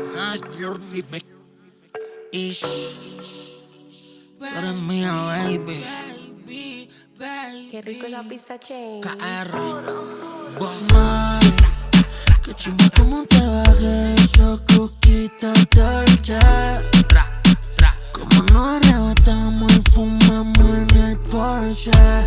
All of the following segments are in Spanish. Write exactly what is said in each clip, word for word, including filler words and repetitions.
Ish, tú eres mía, baby. Qué rico la pizza chain. K R Mami, qué chimba como te bajé esos coquitos dolce. Como nos arrebatamos y fumamos en el Porsche.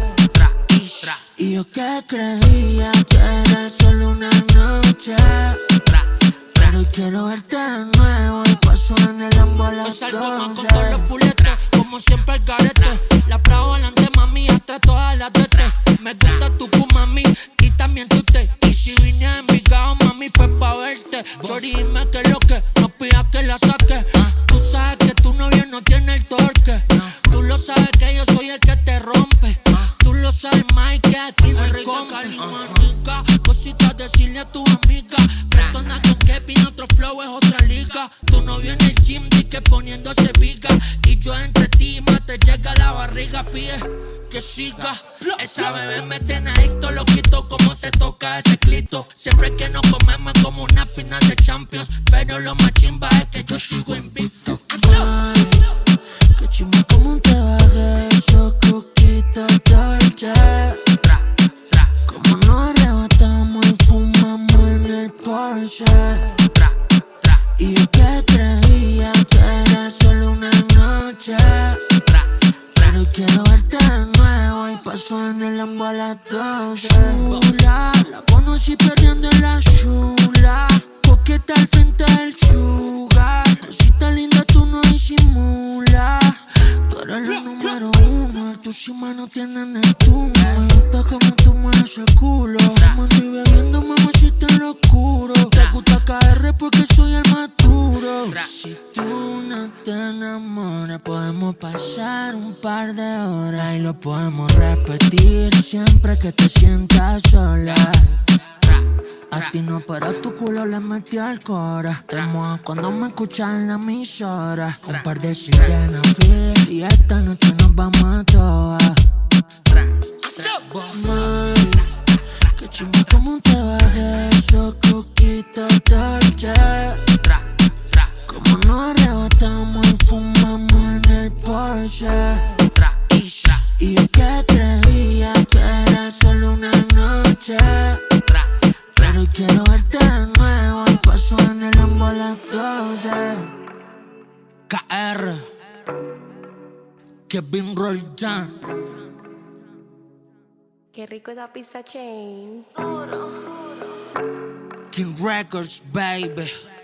Y yo que creía que era solo una noche, pero quiero verte de nuevo y paso en el Lambo a las doce. Salgo más con todos los fuletes, como siempre el carete. La pravo adelante, mami, atrás todas las de tres. Me gusta tu cu, mami, y también tu té. Y si vine a mi caos, mami, fue pa' verte. Chori, dime que lo que, no pidas que la saque. Tú sabes que tu novio no tiene el torque. Tú lo sabes que yo soy el que te rompe. Tú lo sabes, Mike, que aquí no hay compa. Cositas decirle a tu amiga. Pretona con Kevin, otro flow es otra liga. Tu novio en el gym, di que poniéndose viga. Y yo entre ti, más te llega la barriga. Pide que siga. Esa bebé me tiene adicto, lo quito como se toca ese clito. Siempre que nos comemos es como una final de Champions. Pero lo más chimba es que yo sigo invicto. Ay, que chimba como te bajé esos coquitos dolce. Como nos arrebatamos y fumamos en el Porsche. Y yo que creía que era solo una noche, pero quiero verte de nuevo y paso en el Lambo a las doce. Chula, la conocí perdiendo en la chula. Coqueta al frente del sugar. Cosita linda, tú no disimulas. Tú eres la número uno, el tushima no tiene Neptuno. Me gusta como tú mueves ese culo. Me estoy bebiendo, mamacita en lo oscuro. Te gusta K R porque soy el más duro. Si tú no te enamoras, podemos pasar un par de horas y lo podemos repetir siempre que te sientas sola. A ti no, pero a tu culo le metí al cora. Te mojas cuando me escuchas en la emisora. Un par de sildenafil y esta noche nos vamos a todas. Mami, que chimba como te bajé esos coquitos dolce. Como nos arrebatamos y fumamos en el Porsche. Y yo que creía que era solo una noche, pero quiero verte de nuevo y paso en el Lambo a las doce. K R Kevin Roldán. Qué rico la pizza chain. King Records, baby.